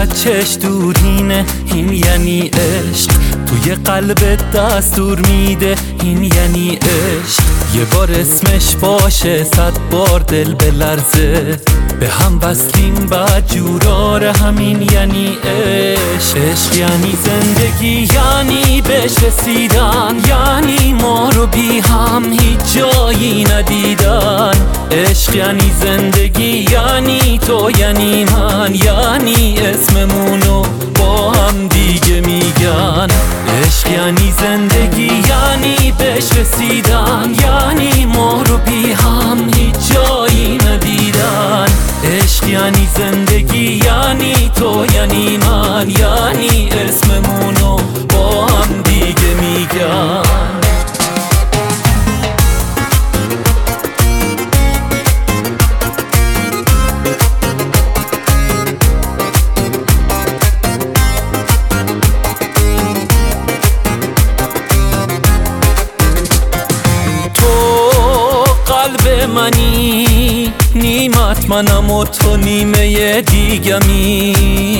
چقدر چش دورینه، این یعنی عشق. توی قلبت دستور میده، این یعنی عشق. یه بار اسمش باشه 100 بار دل بلرزه، به هم وصلیم بعد جوراره، همین یعنی عشق. عشق یعنی زندگی، یعنی بهش رسیدن، یعنی ما رو بی هم هیچ جایی ندیدن. عشق یعنی زندگی، یعنی تو یعنی من، یعنی اسممونو با هم دیگه میگن. عشق یعنی زندگی، یعنی بهش رسیدن، یعنی ما رو بی هم هیچ جایی ندیدن. عشق یعنی زندگی، یعنی تو یعنی من، یعنی اسممونو با هم دیگه میگن. قلب منی، نیمت منم و تو نیمه دیگمی.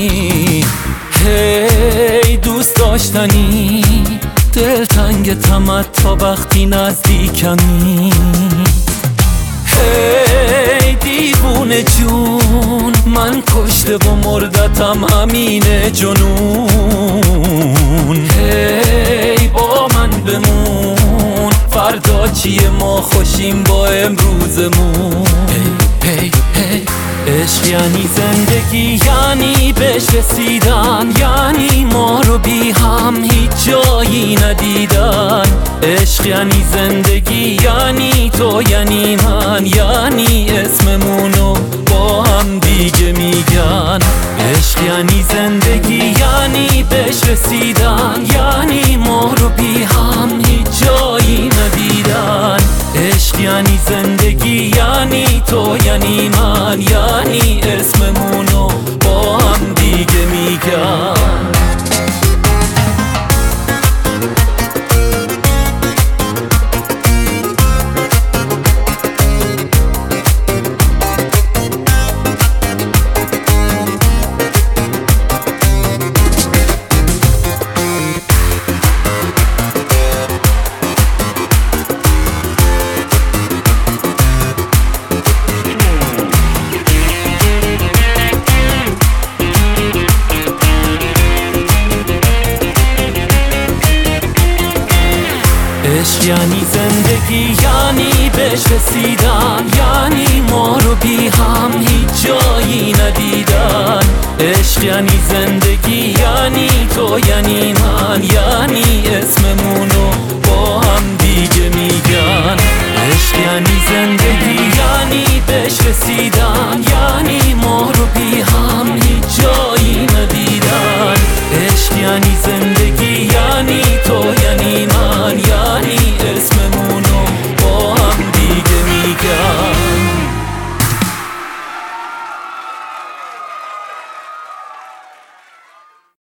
هی دوست داشتنی، دلتنگ تمت تا وقتی نزدیکمی. هی دیوونه جون، من کشته و مردتم همینه جنون. هی با من بمون، فردا چیه ما خوشیم با امروزمون. هی عشق یعنی زندگی، یعنی بهش رسیدن، یعنی ما رو بی هم هیچ جایی ندیدن. عشق یعنی زندگی، یعنی تو یعنی من، یعنی اسممونو با هم دیگه میگن. عشق یعنی زندگی، یعنی بهش رسیدن، یعنی ما رو بی هم هیچ جایی ندیدن. عشق یعنی زندگی، یعنی تو یعنی من، یعنی اسممونو با هم دیگه میگن. عشق یعنی زندگی، یعنی بهش رسیدن، یعنی ما رو بی هم هیچ جایی ندیدن. عشق یعنی زندگی، یعنی تو یعنی من، یعنی اسممونو